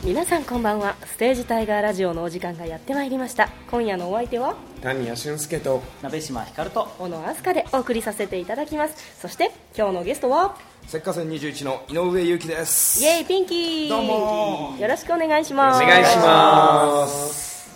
皆さんこんばんは。ステージタイガーラジオのお時間がやってまいりました。今夜のお相手は谷谷俊介と鍋島ひかると小野飛鳥でお送りさせていただきます。そして今日のゲストは石化線21の井上裕樹です。 イエーイピンキー。 どうもよろしくお願いします。 お願いします。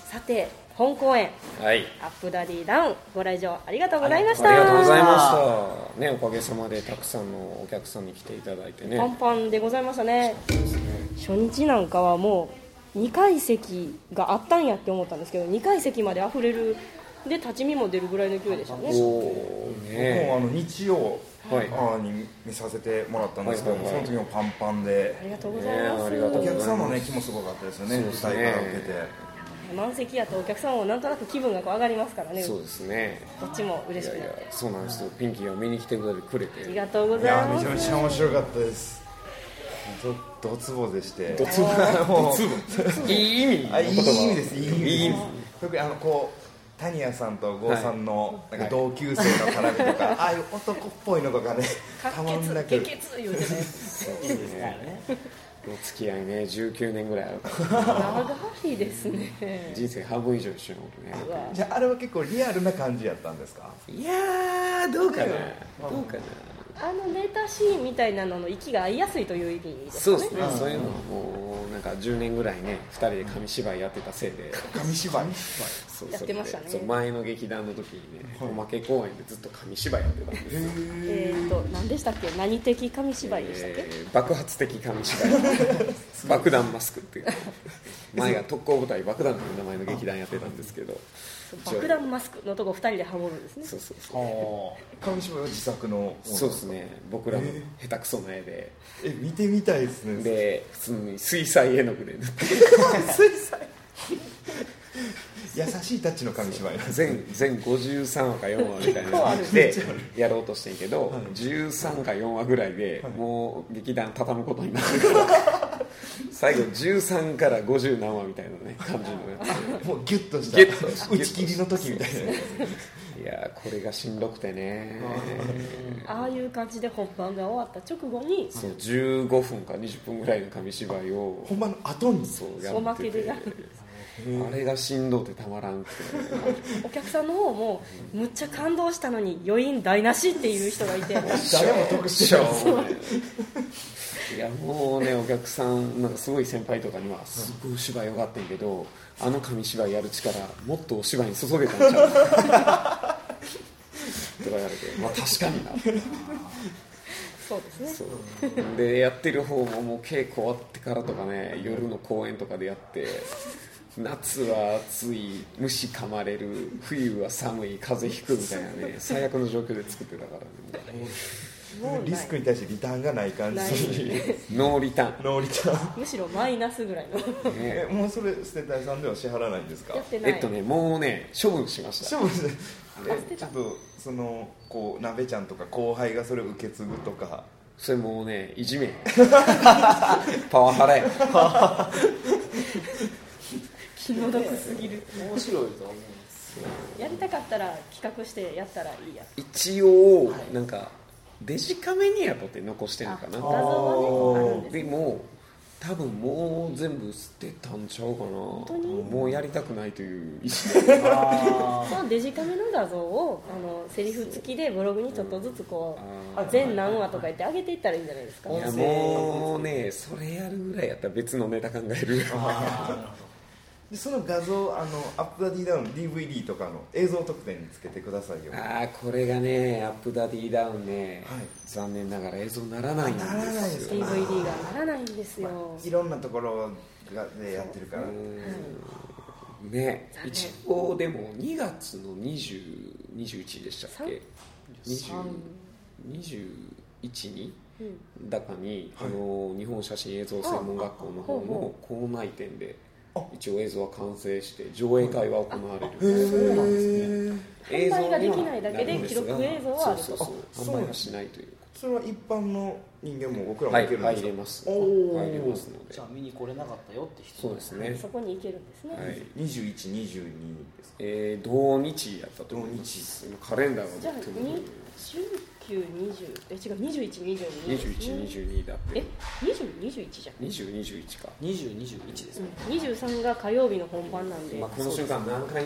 さて本公演、 はい、 アップダディダウンご来場ありがとうございました。 ありがとうございました、ね、おかげさまでたくさんのお客さんに来ていただいてね、 パンパンでございましたね。初日なんかはもう2階席があったんやって思ったんですけど、2階席まで溢れるで立ち見も出るぐらいの勢いでしたね。 僕も日曜に見させてもらったんですけど、その時もパンパンで、 ありがとうございます。 お客さんの熱気もすごかったですよね。舞台から受けて満席やとお客さんもなんとなく気分が上がりますからね。 そうですね、 こっちも嬉しくなって。 そうなんですよ。ピンキーが見に来てくれてありがとうございます。 めちゃめちゃ面白かったです。ドツボでして、 ドツボいい意味の言葉。 いい意味です。いい意味。特に谷谷さんと郷さんのなんか同級生の絡みとか、ああいう男っぽいのとかね、たまんなく血言うてね。 そうですね。 お付き合いね19年ぐらいあるから長いですね。 人生半分以上一緒のことね。 じゃああれは結構リアルな感じやったんですか？ いやーどうかな、 ネタシーンみたいなのの息が合いやすいという意味ですかね。 そうですね、そういうのはもうなんか10年ぐらいね2人で紙芝居やってたせいで紙芝居そうやってましたね。 そう前の劇団の時にね、おまけ公演でずっと紙芝居やってたんですよ。 何でしたっけ、何的紙芝居でしたっけ、 爆発的紙芝居爆弾マスクっていう前が特攻部隊爆弾という名前の劇団やってたんですけど、 爆弾マスクのとこ2人でハモるんですね。 そうそうそう。 紙芝居は自作の。 そうですね、僕らの下手くそな絵で、 見てみたいですね。 で普通に水彩絵の具で塗って水彩優しいタッチの紙芝居全53話か4話みたいな感じでやろうとしてんけど、13か4話ぐらいでもう劇団畳むことになってから最後13から50何話みたいなね感じのやつもうギュッとした打ち切りの時みたいな。 いやこれがしんどくてね。 ああいう感じで本番が終わった直後にそう15分か20分ぐらいの紙芝居を本番の後にそうやおまってて、 けでやるんです。 あれがしんどくてたまらんくてお客さんの方もむっちゃ感動したのに余韻台無しっていう人がいて誰も得してない。 いやもうね、お客さんなんかすごい先輩とかにはすごいお芝居よかったんやけど、あの紙芝居やる力もっとお芝居に注げたんちゃうとか言われて、まあ確かになそうですね。 そうでやってる方ももう稽古終わってからとかね、夜の公演とかでやって、夏は暑い、虫噛まれる、冬は寒い、風邪ひくみたいなね、最悪の状況で作ってたからね。 リスクに対してリターンがない感じ。 ノーリターン。 むしろマイナスぐらいの、 もうそれ捨てたいさんでは支払わないんですか？ やってない。 もうね処分しました。 処分してちょっとこう鍋ちゃんとか後輩がそれを受け継ぐとか、 それもうねいじめパワハラや気の毒すぎる。 面白いと思うんですよ。 やりたかったら企画してやったらいいや。 一応なんかデジカメにやとって残してるのかな。 画像はねあるんです。 でも多分もう全部捨てたんちゃうかな。 本当にもうやりたくないという意思でそのデジカメの画像をセリフ付きでブログにちょっとずつこう全何話とか言って上げていったらいいんじゃないですか。 いやもうねそれやるぐらいやったら別のネタ考える。 でその画像アップダディダウン DVD とかの映像特典につけてくださいよ。 これがねアップダディダウンね、残念ながら映像ならないんですよ。 DVD がならないんですよ、 いろんなところでやってるからね。一応でも2月の21でしたっけ、21にだかに、日本写真映像専門学校の方の校内展で一応映像は完成して上映会は行われる。 そうなんですね。販売ができないだけで記録映像はあると。 販売はしないという。 それは一般の人間も僕らも行けるんですか？ 入れます。入れますので。 じゃあ見に来れなかったよって人。 そうですね。 そこに行けるんですね。 21、22ですか？ 同日やったと思います。カレンダーがじゃあ違う 2122だって 2021じゃん 2021か 2021ですね、 23が火曜日の本番なんで、 まあ、この瞬間何回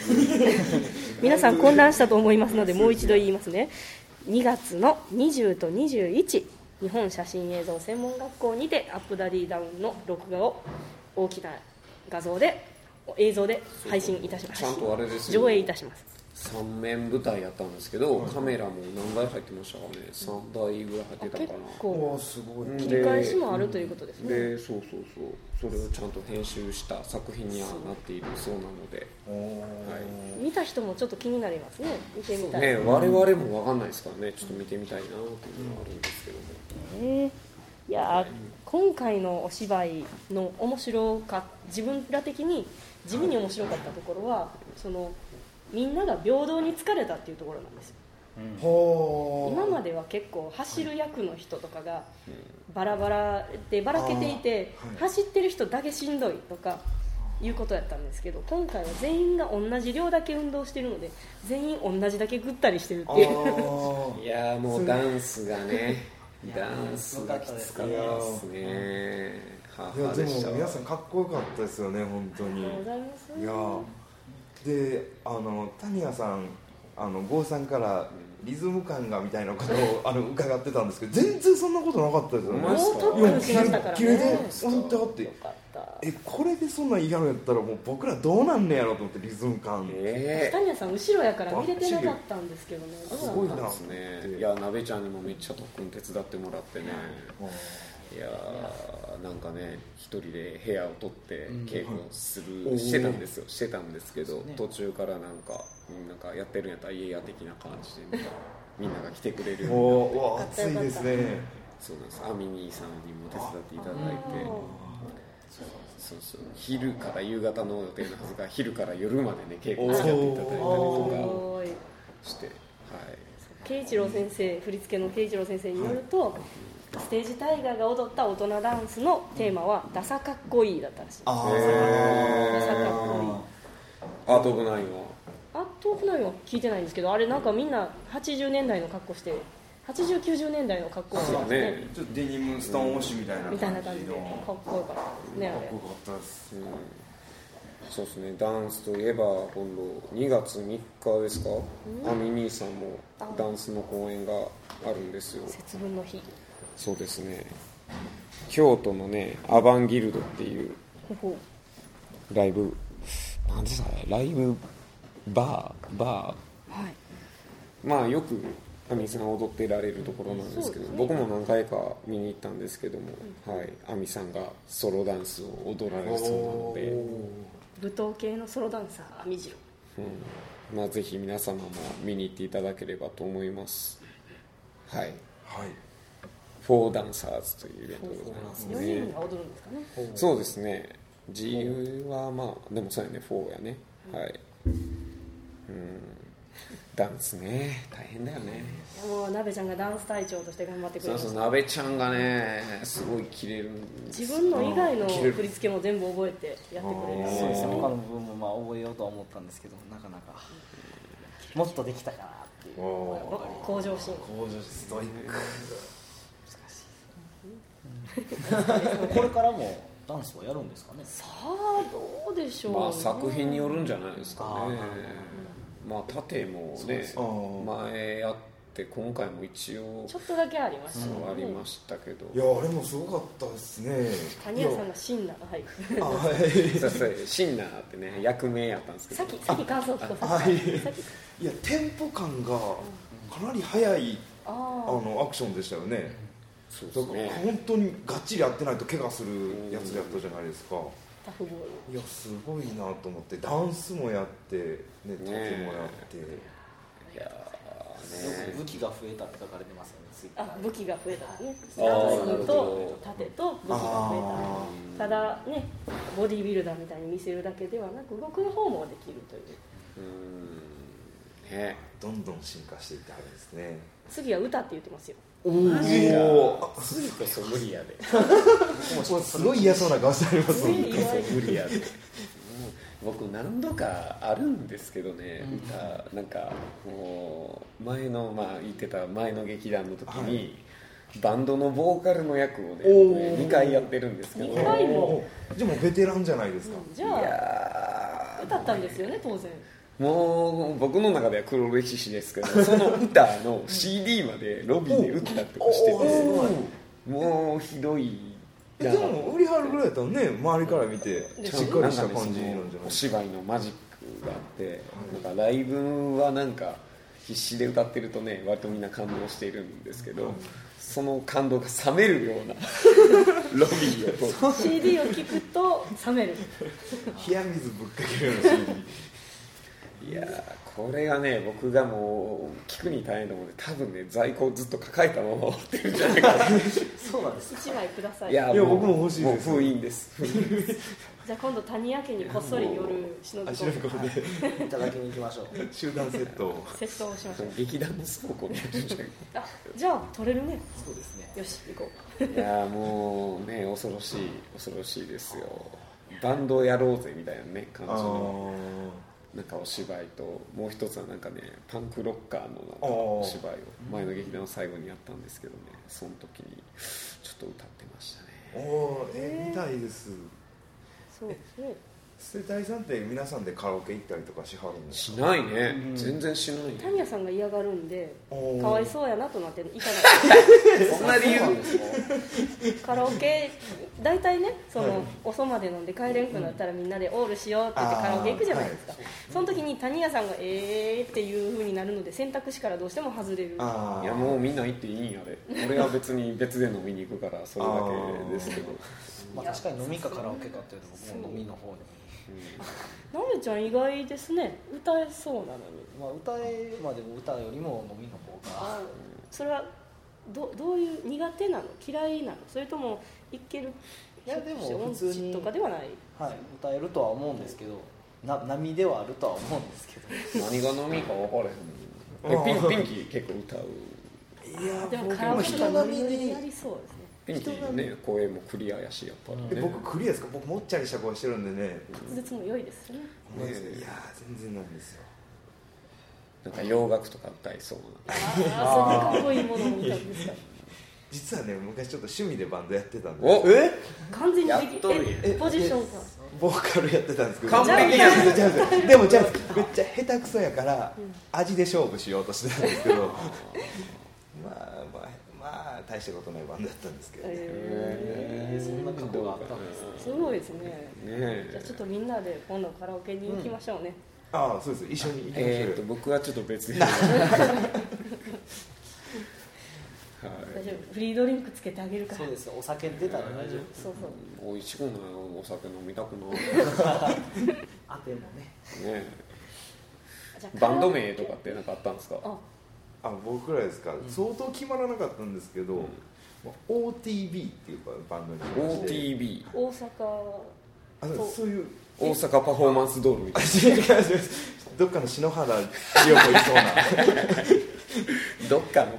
22 皆さん混乱したと思いますのでもう一度言いますね。2月の20と21日本写真映像専門学校にてアップダディダウンの録画を大きな画像で映像で配信いたします。 ちゃんとあれですよ、 上映いたします。 3面舞台やったんですけど、カメラも何台入ってましたかね、3台ぐらい入ってたかな。 結構おーすごい。 切り返しもあるということですね。 でそうそれをちゃんと編集した作品にはなっているそうなので、 見た人もちょっと気になりますね。見てみたい、 ね、我々も分かんないですからね、ちょっと見てみたいなっていうのはあるんですけども、 いや今回のお芝居の面白か自分ら的に地味に面白かったところは、そのみんなが平等に疲れたっていうところなんですよ。今までは結構走る役の人とかがバラバラでばらけていて、走ってる人だけしんどいとかいうことやったんですけど、今回は全員が同じ量だけ運動してるので全員同じだけぐったりしてるっていういやもうダンスがねダンスがきつかったですね。 いやでも皆さんかっこよかったですよね本当に。 ありがとうございます。 いやでタニアさん郷さんからリズム感がみたいなことを伺ってたんですけど、全然そんなことなかったですよね。 もうトップにしましたからね。 キレで本当ってよかった。 これでそんなん嫌やったらもう僕らどうなんねやろうと思って、リズム感タニアさん後ろやから見れてなかったんですけどね。どうすごいなですね。いや鍋ちゃんにもめっちゃ特訓手伝ってもらってね、いやなんかね一人で部屋を取って稽古してたんですよ。してたんですけど、途中からなんかやってるんやったら家や的な感じでみんなが来てくれるようになって、 熱いですね。 そうなんです。アミ兄さんにも手伝っていただいて、そう昼から夕方の予定のはずが昼から夜までね稽古してやっていただいたりとかして、はい。 慶一郎先生、振り付けの慶一郎先生によると、ステージタイガーが踊った大人ダンスのテーマはダサかっこいいだったらしい。ダサかっこいい。 アートオブナインはアートオブナインは聞いてないんですけど、あれなんかみんな80年代の格好して80、90年代の格好してますね。 ちょっとデニムストーン押しみたいな感じの感じでかっこよかったですね。あれかっこよかったです。 そうですね。ダンスといえば今度2月3日ですか、アミ兄さんもダンスの公演があるんですよ。 節分の日。 そうですね。京都のねアバンギルドっていうライブなんですかね、ライブバー、はい、まあよくアミさん踊ってられるところなんですけど、僕も何回か見に行ったんですけども、はい、アミさんがソロダンスを踊られるそうなので、 舞踏系のソロダンサーアミジロ、 まあ、ぜひ皆様も見に行っていただければと思います。はい、はい、フォーダンサーズというイベントでございますね。 4人が踊るんですかね。 そうですね。自由はまあでもそうやね、4やね。はい。ダンスね大変だよね。 もう鍋ちゃんがダンス隊長として頑張ってくれました。 そう鍋ちゃんがねすごいキレるんです。 自分の以外の振り付けも全部覚えてやってくれる。 そうですね。他の部分もまあ覚えようとは思ったんですけど、なかなかもっとできたかなっていう。 向上心。 ストイック。これからもダンスはやるんですかね。 さあどうでしょう、ね。 まあ作品によるんじゃないですかね。まあ盾もね前やって今回も一応ちょっとだけありましたね。 ありましたけど。 いやあれもすごかったですね。 谷谷さんがシンナー、はい。 シンナーってね役名やったんですけど。 さっき感想聞かせて。 いやテンポ感がかなり速いアクションでしたよね。 そうですね。 本当にがっちりやってないと怪我するやつやったじゃないですか。 タフボール。 いやすごいなと思って、ダンスもやってね、盾もやって。 いやね、武器が増えたって書かれてますよね。 武器が増えたね。ダンスと盾と武器が増えた。ただね、ボディービルダーみたいに見せるだけではなく動く方もできるという。 ね、 どんどん進化していってあるんですね。 次は歌って言ってますよ。 お次こそ無理やで。 すごい嫌そうな顔してありますもんね。 無理やで。い僕何度かあるんですけどね、歌なんかこう前の言ってた前の劇団の時に、バンドのボーカルの役をね2回やってるんですけど、 2回もじゃあもうベテランじゃないですか。 じゃあ歌ったんですよね当然。 もう僕の中では黒歴史ですけど、その歌の CD までロビーで売ったりとかしてて、もうひどい。 でも売りはるぐらいだったらね、周りから見てしっかりした感じなんじゃないお芝居のマジックがあって、なんかライブはなんか必死で歌ってるとね割とみんな感動しているんですけど、その感動が冷めるようなロビーを CD を聴くと冷める。 冷や水ぶっかけるような CD。 いやーこれがね僕がもう聞くに大変なので、多分ね在庫をずっと抱えたまま持ってるんじゃないかな。 そうなんです。 1枚ください。 いや僕も欲しいです。 もう封印です。 じゃあ今度谷家にこっそり夜忍び込むいただきに行きましょう。 集団セットをセットをしましょう。 劇団の倉庫にあるんじゃないか。 あ、じゃあ取れるね。 そうですね。 よし行こいやもうね恐ろしいですよ。バンドやろうぜみたいなね感じのなんかお芝居と、もう一つはなんかねパンクロッカーのなんかお芝居を前の劇団の最後にやったんですけどね、その時にちょっと歌ってましたね。 見たいです。 う。そうですね。 捨てたいさんって皆さんでカラオケ行ったりとかしはるんですか？ しないね、全然しないね。 谷さんが嫌がるんでかわいそうやなとなって行かない。 そんな理由カラオケ大体ねその遅まで飲んで帰れんくなったらみんなでオールしようって言ってカラオケ行くじゃないですか。その時に谷さんがっていう風になるので選択肢からどうしても外れる。 いやもうみんな行っていいんやで。俺は別に別で飲みに行くからそれだけですけど。 まあ確かに飲みかカラオケかっていうと僕も飲みの方に。 なめちゃん意外ですね。歌えそうなのに。 まあ歌えまでも歌よりも飲みの方が。 それはどういう苦手なの嫌いなの、それともいける。 いやでも音普通に痴とかではない。 はい、歌えるとは思うんですけど、波ではあるとは思うんですけど。 何が飲みか分からへん。ピンキー結構歌う。 いやでもカラオケとかノリノリでやりそうですね。 ピンキーね声もクリアやしやっぱりね。 僕クリアですか？僕もっちゃりした声してるんでね。 滑舌も良いですよね。 いや全然なんですよ。 なんか洋楽とか歌いそうな。 そんなかっこいいものを歌うんですか。 実はね昔ちょっと趣味でバンドやってたんで。 お完全にやっとるやんポジションか。 ボーカルやってたんですけど。 完璧やん。 でもじゃあめっちゃ下手くそやから味で勝負しようとしてたんですけど。まあ大したことないバンドだったんですけど、 そんな過去があったんですね。 すごいですね。 ねじゃあちょっとみんなで今度カラオケに行きましょうね。 ああそうです、一緒に行きましょうよ。 僕はちょっと別に。 大丈夫、フリードリンクつけてあげるから。 そうですよ、お酒出たら大丈夫です。 そうそう。 おいしくないお酒飲みたくないあてもね。 ねじゃあバンド名とかって何かあったんですか？ 僕らですか、相当決まらなかったんですけど、OTB っていうバンドにしまして。 OTB 大阪そういう大阪パフォーマンスドールみたいどっかの篠原涼子いそうなどっかの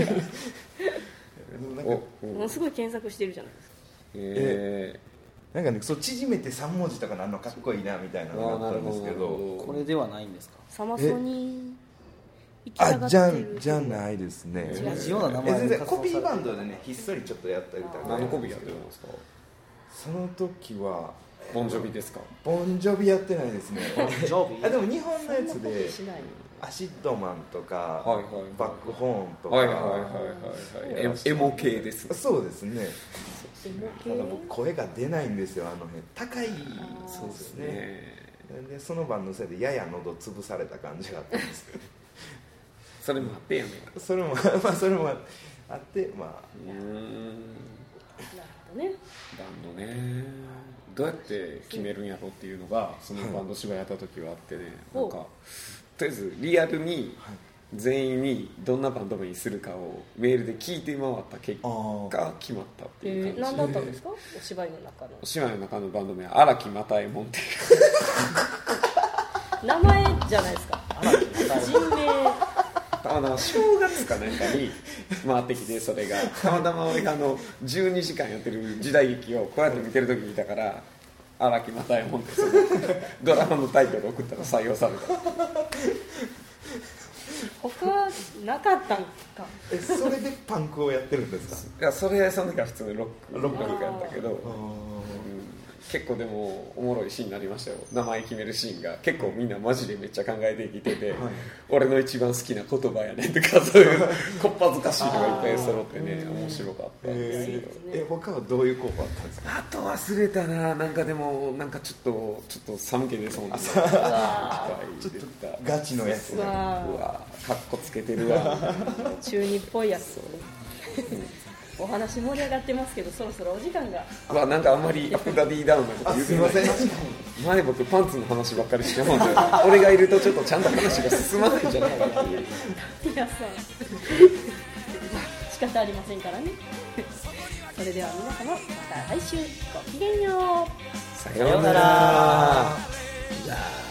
なんかものすごい検索してるじゃないですか。 なんかね、そう縮めて3文字とかなんのかっこいいなみたいなのがあったんですけど、 これではないんですか？ サマソに行きたがってる。 じゃないですね。 同じような名前全然コピーで活動されてるバンドでね、ひっそりちょっとやったりとか。 何のコピーやってるんですか？ その時はボンジョビですか？ ボンジョビやってないですね。 ジョビでも日本のやつそんなことでしない。 アシッドマンとか、 はいはいはいバックホーンとか、 はいはいはいはいエモ系ですね。 そうですね。 たただ僕声が出ないんですよ、あの辺高い。 そうですね。 でその晩のせいでやや喉潰された感じがあったんですけどそれもあってやねん。 それもそれもあってなるほどね。 バンドねどうやって決めるんやろっていうのがそのバンド芝居やった時はあってね、なんかとりあえずリアルに全員にどんなバンド名にするかをメールで聞いて回った結果決まったっていう感じ。 何だったんですか？お芝居の中のお芝居の中のバンド名は荒木又右衛門っていう名前じゃないですか。人名。 正月かなんかに回ってきて、それがたまたま俺が12時間やってる時代劇をこうやって見てる時にいたから、 荒木又右衛門ってそのドラマのタイトル送ったら採用された。 他なかったんか。 それでパンクをやってるんですか？ いやその時は普通のロックやったけど、 あ結構でもおもろいシーンになりましたよ。名前決めるシーンが結構みんなマジでめっちゃ考えてきてて、俺の一番好きな言葉やねんとかそういうこっぱずかしいのがいっぱい揃ってね面白かったんですけど、 他はどういう効果あったんですか？ あと忘れたな。なんかでもなんかちょっと寒気出そうなちょっとガチのやつうわかっこつけてるわ中二っぽいやつ。お話盛り上がってますけどそろそろお時間が。 なんかあんまりアフダディダウンのこと言うてない。 すいません。 前僕パンツの話ばっかりしてもんで俺がいるとちょっとちゃんと話が進まないんじゃないかっていう。 皆さん仕方ありませんからね。それでは皆様また来週ごきげんよう。 さようなら。